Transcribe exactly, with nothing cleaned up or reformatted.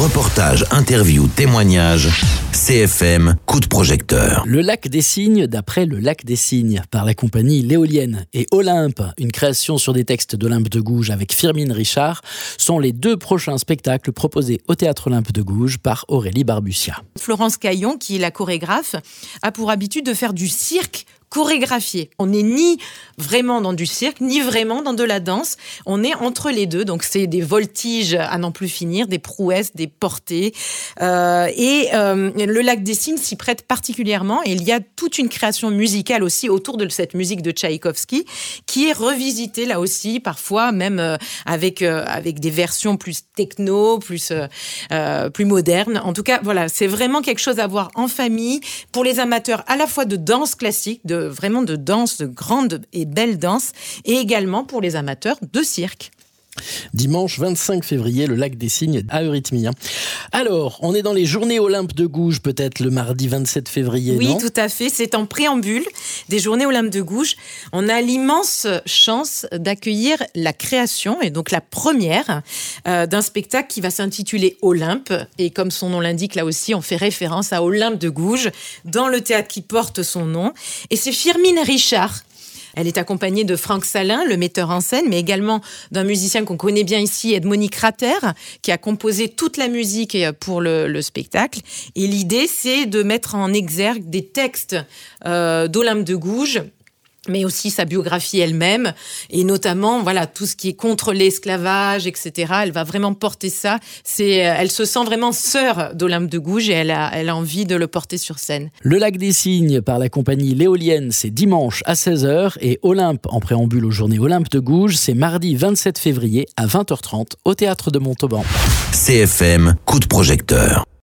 Reportages, interviews, témoignages, C F M, coup de projecteur. Le lac des Cygnes d'après le lac des Cygnes par la compagnie L'Éolienne et Olympe, une création sur des textes d'Olympe de Gouges avec Firmin Richard, sont les deux prochains spectacles proposés au Théâtre Olympe de Gouges par Aurélie Barbutia. Florence Caillon, qui est la chorégraphe, a pour habitude de faire du cirque chorégraphié. On n'est ni vraiment dans du cirque, ni vraiment dans de la danse. On est entre les deux. Donc, c'est des voltiges à n'en plus finir, des prouesses, des portées. Euh, et euh, le Lac des Cygnes s'y prête particulièrement. Et il y a toute une création musicale aussi autour de cette musique de Tchaïkovski qui est revisitée là aussi, parfois même euh, avec, euh, avec des versions plus techno, plus, euh, euh, plus modernes. En tout cas, voilà, c'est vraiment quelque chose à voir en famille pour les amateurs à la fois de danse classique, de vraiment de danse, de grande et belle danse, et également pour les amateurs de cirque. Dimanche vingt-cinq février, le Lac des Cygnes à Eurythmie. Alors, on est dans les journées Olympe de Gouges, peut-être le mardi vingt-sept février, oui, non ? Oui, tout à fait. C'est en préambule des journées Olympe de Gouges. On a l'immense chance d'accueillir la création, et donc la première, euh, d'un spectacle qui va s'intituler Olympe. Et comme son nom l'indique, là aussi, on fait référence à Olympe de Gouges, dans le théâtre qui porte son nom. Et c'est Firmin Richard. Elle est accompagnée de Franck Salin, le metteur en scène, mais également d'un musicien qu'on connaît bien ici, Edmond Crater, qui a composé toute la musique pour le, le spectacle. Et l'idée, c'est de mettre en exergue des textes euh, d'Olympe de Gouges, mais aussi sa biographie elle-même, et notamment voilà tout ce qui est contre l'esclavage, et cetera. Elle va vraiment porter ça. C'est, elle se sent vraiment sœur d'Olympe de Gouges et elle a, elle a envie de le porter sur scène. Le Lac des Cygnes par la compagnie L'Éolienne, c'est dimanche à seize heures, et Olympe, en préambule aux journées Olympe de Gouges, c'est mardi vingt-sept février à vingt heures trente au Théâtre de Montauban. C F M, coup de projecteur.